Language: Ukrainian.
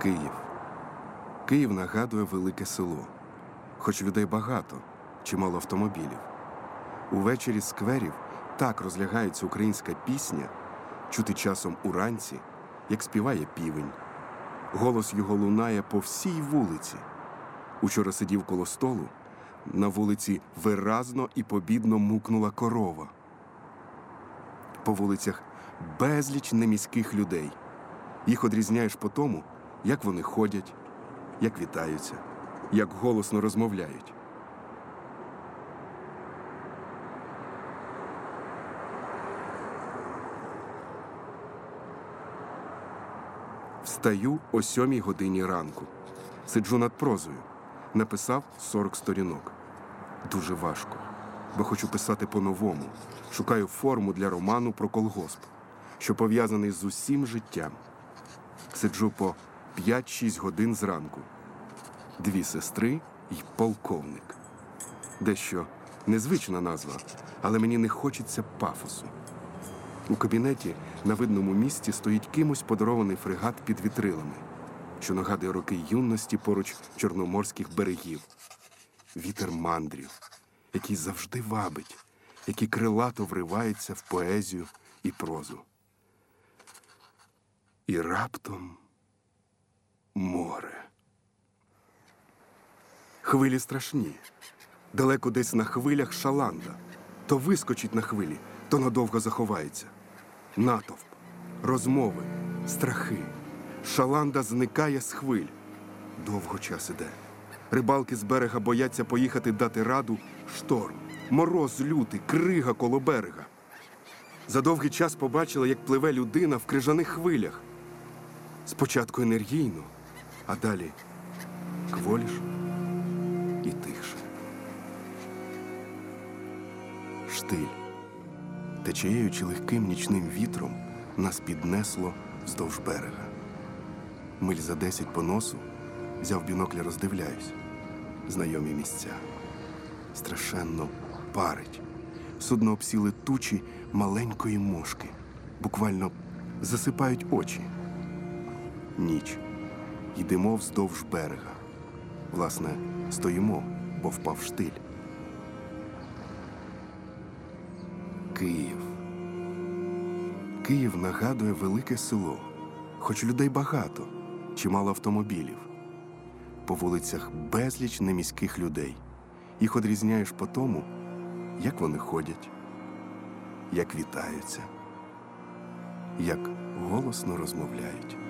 Київ. Київ нагадує велике село. Хоч людей багато, чимало автомобілів. Увечері з скверів так розлягається українська пісня, чути часом уранці, як співає півень. Голос його лунає по всій вулиці. Учора сидів коло столу, на вулиці виразно і побідно мукнула корова. По вулицях безліч неміських людей. Їх одрізняєш по тому, як вони ходять, як вітаються, як голосно розмовляють. Встаю о 7 годині ранку. Сиджу над прозою. Написав 40 сторінок. Дуже важко, бо хочу писати по-новому. Шукаю форму для роману про колгосп, що пов'язаний з усім життям. Сиджу по 5-6 годин зранку. 2 сестри й полковник. Дещо незвична назва, але мені не хочеться пафосу. У кабінеті на видному місці стоїть кимось подарований фрегат під вітрилами, що нагадує роки юності поруч чорноморських берегів. Вітер мандрів, який завжди вабить, який крилато вривається в поезію і прозу. І раптом море. Хвилі страшні. Далеко десь на хвилях шаланда. То вискочить на хвилі, то надовго заховається. Натовп, розмови, страхи. Шаланда зникає з хвиль. Довго час іде. Рибалки з берега бояться поїхати дати раду. Шторм, мороз лютий, крига коло берега. За довгий час побачила, як пливе людина в крижаних хвилях. Спочатку енергійно, а далі кволіш і тихше. Штиль. Течією чи легким нічним вітром нас піднесло вздовж берега. Миль за 10 по носу взяв бінокля, роздивляюсь. Знайомі місця. Страшенно парить. Судно обсіли тучі маленької мошки. Буквально засипають очі. Ніч. Йдемо вздовж берега. Власне, стоїмо, бо впав штиль. Київ. Київ нагадує велике село. Хоч людей багато, чимало автомобілів. По вулицях безліч неміських людей. Їх одрізняєш по тому, як вони ходять, як вітаються, як голосно розмовляють.